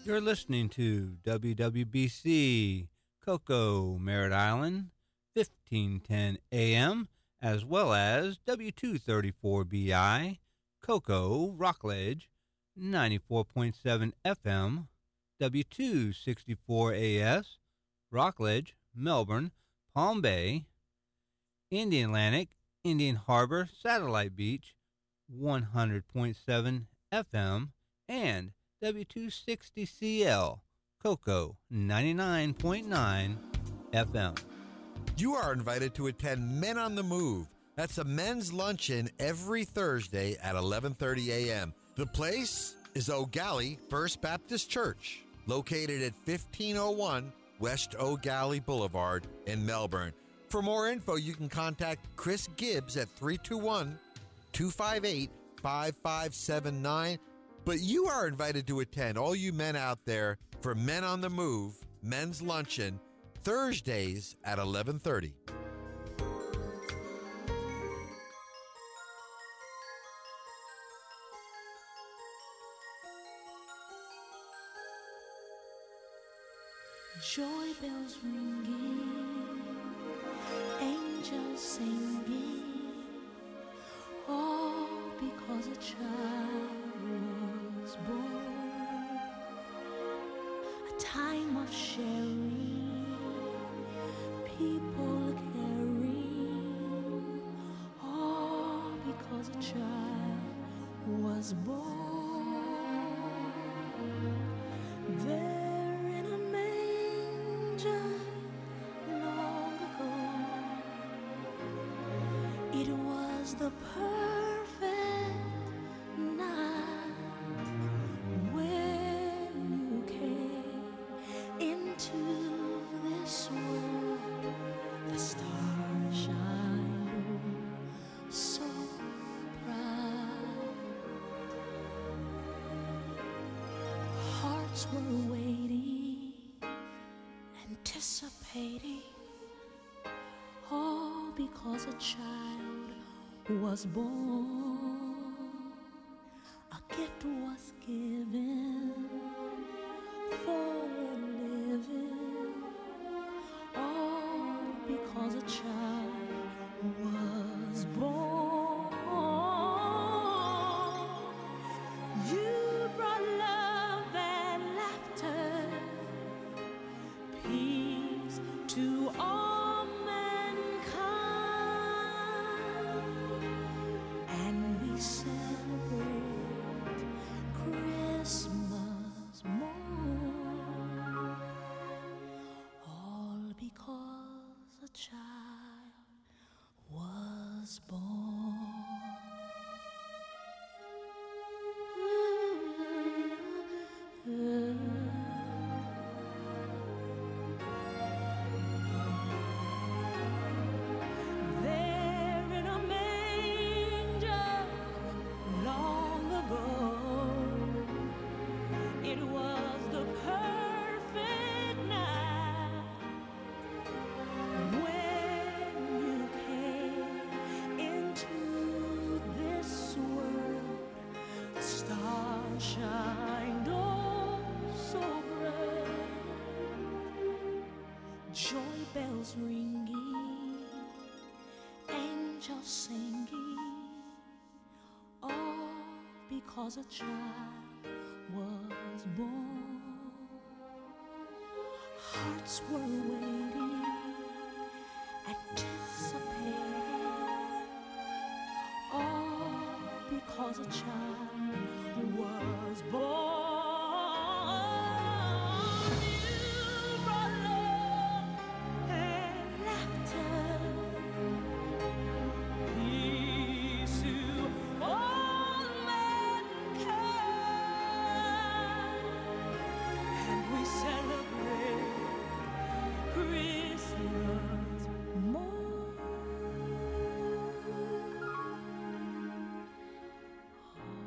You're listening to WWBC Cocoa Merritt Island, 1510 AM, as well as W234BI Cocoa Rockledge, 94.7 FM, W264AS Rockledge, Melbourne, Palm Bay, Indian Atlantic, Indian Harbor, Satellite Beach, 100.7 FM, and W260CL, Cocoa 99.9 FM. You are invited to attend Men on the Move. That's a men's luncheon every Thursday at 11:30 a.m. The place is O'Galley First Baptist Church, located at 1501 West O'Galley Boulevard in Melbourne. For more info, you can contact Chris Gibbs at 321-258-5579. But you are invited to attend, all you men out there, for Men on the Move, men's luncheon, Thursdays at 11:30. Joy bells ringing, angels singing, all because a child was born. A time of sharing, people caring, all because a child was born. There in a manger long ago, it was the perfect night when you came into this world. The stars shine so bright. Hearts were waiting, anticipating, all because a child was born. A gift was given for living, all because a child was born. You brought love and laughter, peace to all mankind, and we celebrate Christmas morn, all because a child was born. There in a manger long ago, it was the perfect night when you came into this world. The stars shined oh so bright. Joy bells ringing, angels singing, all because a child was born. Hearts were waiting, anticipating, all because a child was born. You brought love and laughter, peace to all mankind, and we celebrate Christmas morn, all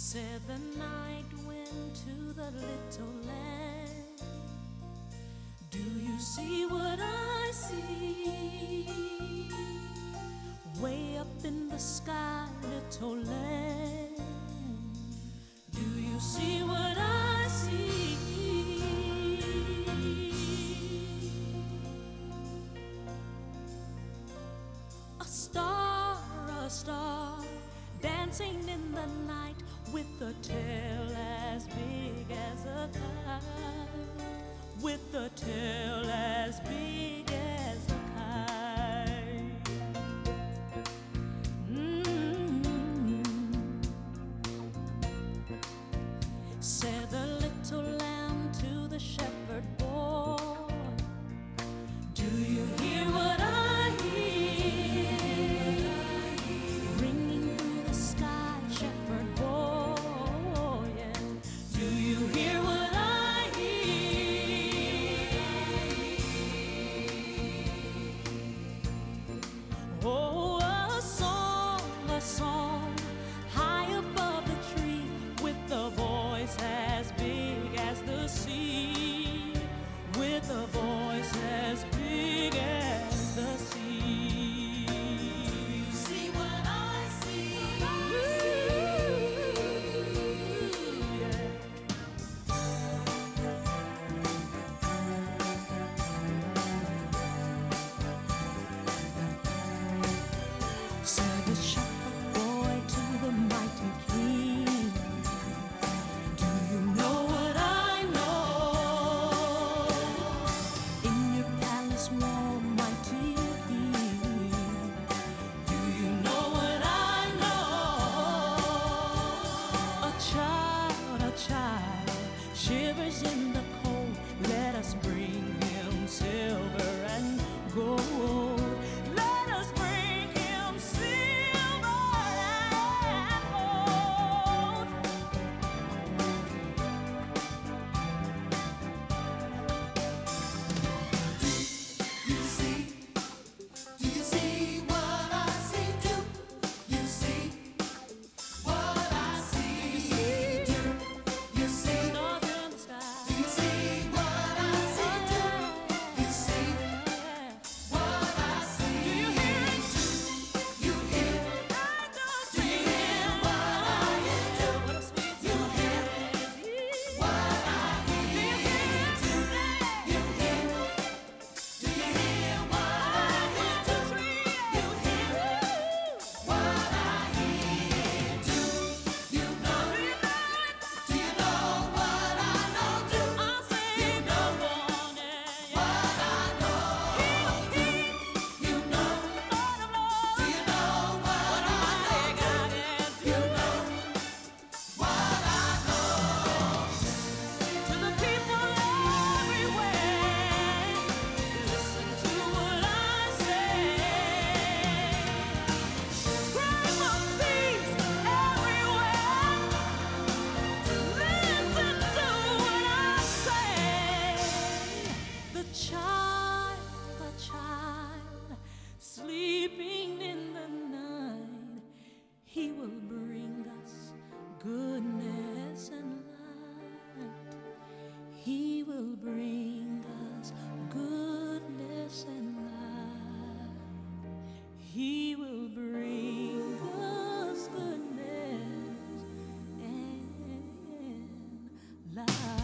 Said the night wind to the little land, do you see what I see? Way up in the sky, little land, do you see what I see? A star, dancing in the night with a tail as big as a kite, with a tail as big as a kite. Said the little lamb to the shepherd boy, do you hear what I hear? Ringing through the sky, shepherd boy, yeah. Do you hear what I hear? Oh, a song, high above the tree, with a voice as big as the sea, with a voice as big as the sea. You see what I see? Yeah. Said the shepherd boy to the mighty king, do you know what I know? In your palace warm, mighty king, do you know what I know? A child shivers in the cold. Let us bring him silver and gold. Let us bring him silver and gold. Do you see what I see? Do you see what I see? Do you see stars in the sky? Do you see what I see? Do you see what I see? Do you hear it? Do you hear? Do you hear what I hear? Do you hear what I hear? Do you hear? Do you hear what I hear? Do you hear what I hear? Do you know? Do you know what I know? Do you know what I know? Do you know? Do you know what I know? Do you know what I know? To the people everywhere, listen to what I say. Cry for peace everywhere. Listen to what I say. The child, sleeping in the night, he will bring us goodness and light. He will bring us goodness and light. He will bring us goodness and light.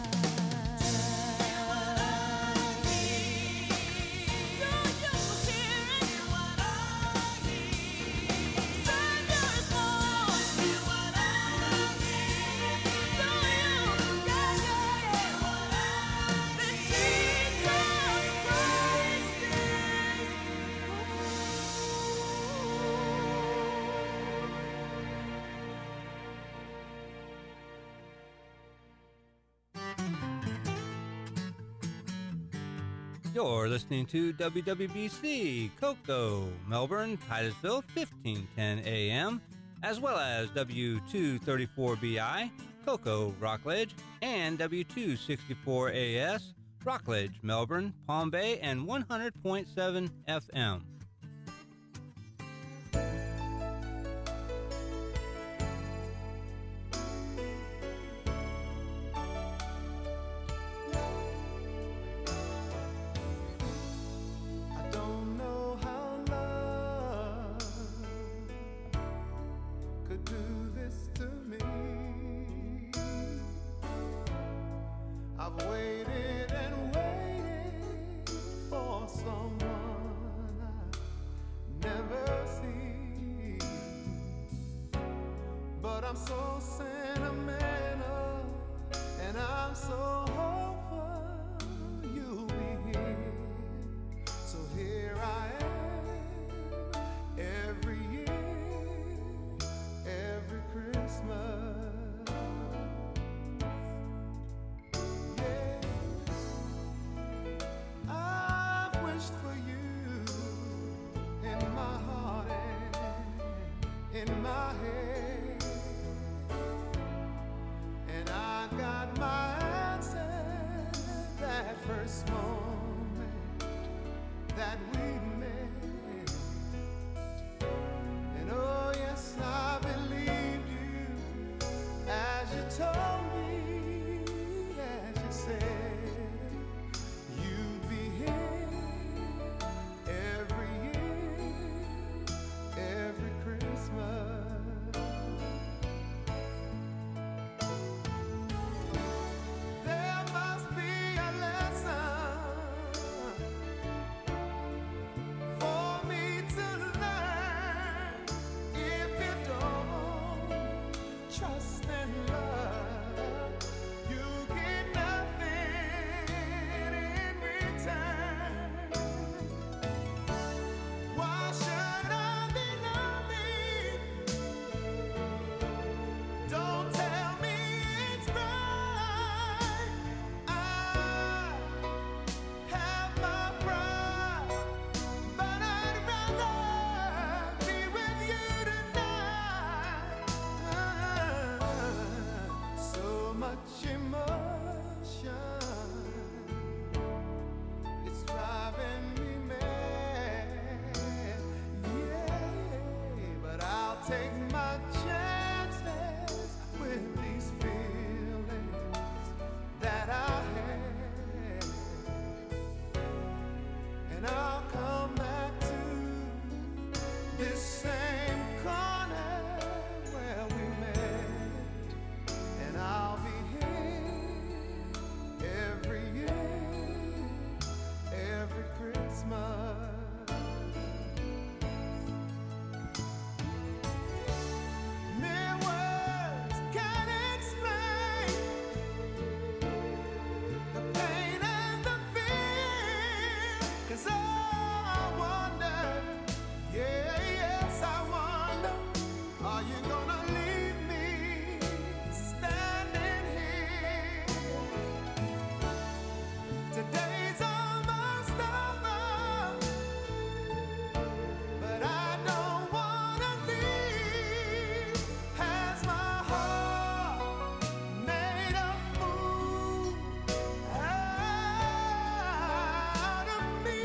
You're listening to WWBC, Cocoa, Melbourne, Titusville, 1510 AM, as well as W234BI, Cocoa, Rockledge, and W264AS, Rockledge, Melbourne, Palm Bay, and 100.7 FM. so sentimental, and I'm so hopeful you'll be here. So here I am, every year, every Christmas. Yeah, I've wished for you in my heart and in my head, and I got my answer that first moment that we met. And oh yes, I believed you as you told me, as you said you'd be here every year, every Christmas. There must be a lesson for me to learn. If you don't trust and love, you get nothing in return. Why should I be lonely? Don't tell me it's right. I have my pride, but I'd rather be with you tonight. So much emotion, it's driving me mad. Yeah, but I'll take my chances with these feelings that I have, and I'll come back to this same corner where we met, and I'll be here every year, every Christmas. Mere words can't explain the pain and the fear. 'Cause I wonder, yeah, yes, I wonder, are you gonna leave me standing here? Today's almost over, but I don't wanna leave. Has my heart made a fool out of me?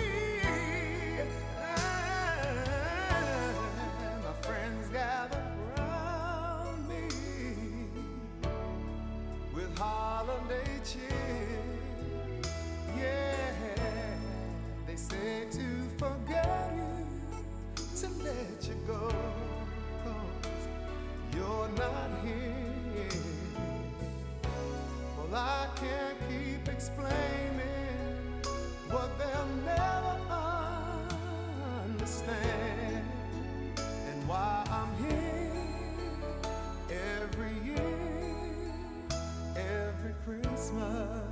My friends gather round me with holiday cheer. Yeah, they say to forget you, to let you go, 'cause you're not here. Well, I can't keep explaining what they'll never understand, and why I'm here every year, every Christmas.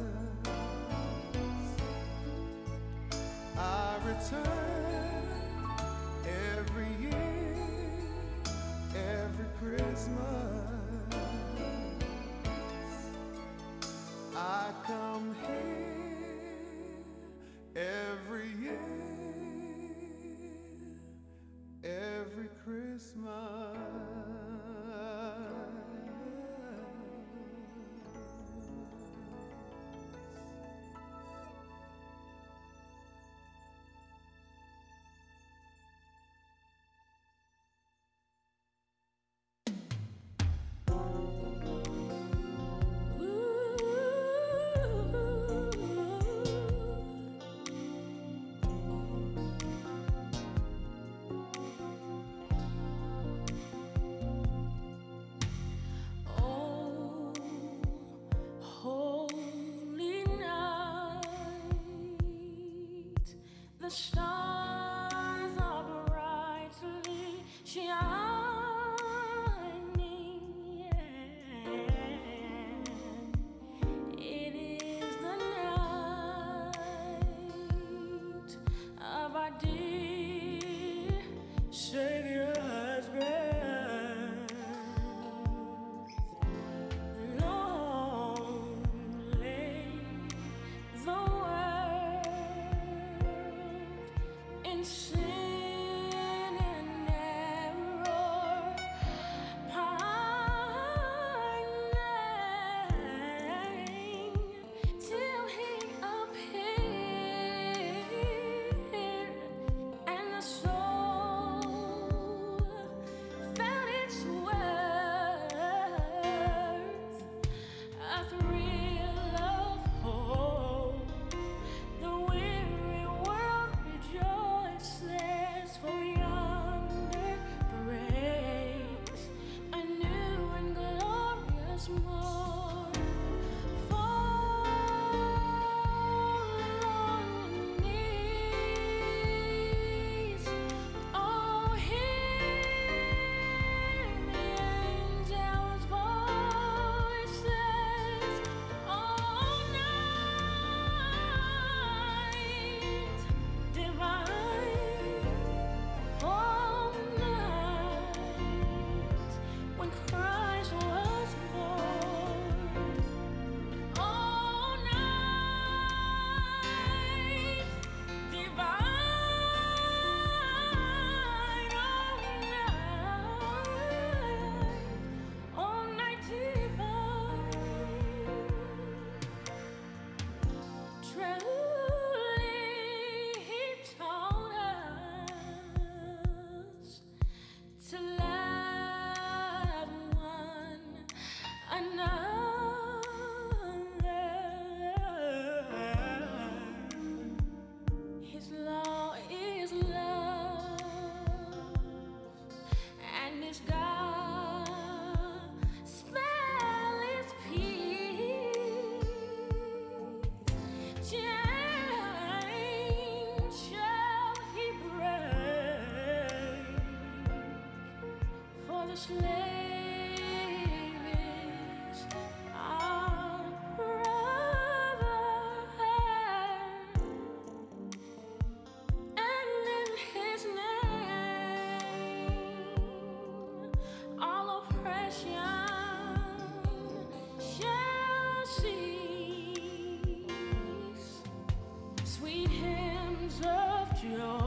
I return every year, every Christmas. I come here every year, every Christmas. Sweet hymns of joy.